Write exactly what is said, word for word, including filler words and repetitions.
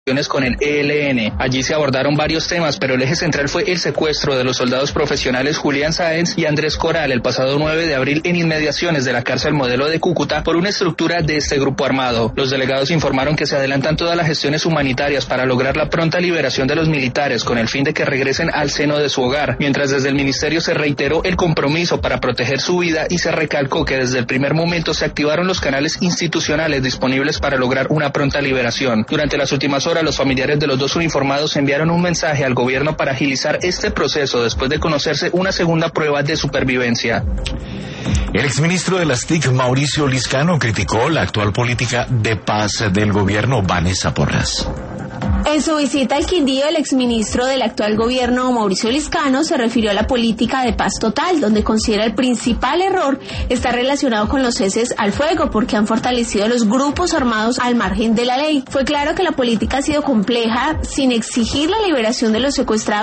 con el E L N. Allí se abordaron varios temas, pero el eje central fue el secuestro de los soldados profesionales Julián Sáenz y Andrés Coral el pasado nueve de abril en inmediaciones de la cárcel Modelo de Cúcuta por una estructura de este grupo armado. Los delegados informaron que se adelantan todas las gestiones humanitarias para lograr la pronta liberación de los militares con el fin de que regresen al seno de su hogar, mientras desde el ministerio se reiteró el compromiso para proteger su vida y se recalcó que desde el primer momento se activaron los canales institucionales disponibles para lograr una pronta liberación. Durante las últimas horas, los familiares de los dos uniformados enviaron un mensaje al gobierno para agilizar este proceso después de conocerse una segunda prueba de supervivencia. El exministro de las T I C, Mauricio Liscano, criticó la actual política de paz del gobierno. Vanessa Porras. En su visita al Quindío, el exministro del actual gobierno, Mauricio Liscano, se refirió a la política de paz total, donde considera el principal error está relacionado con los ceses al fuego, porque han fortalecido los grupos armados al margen de la ley. Fue claro que la política ha sido compleja, sin exigir la liberación de los secuestrados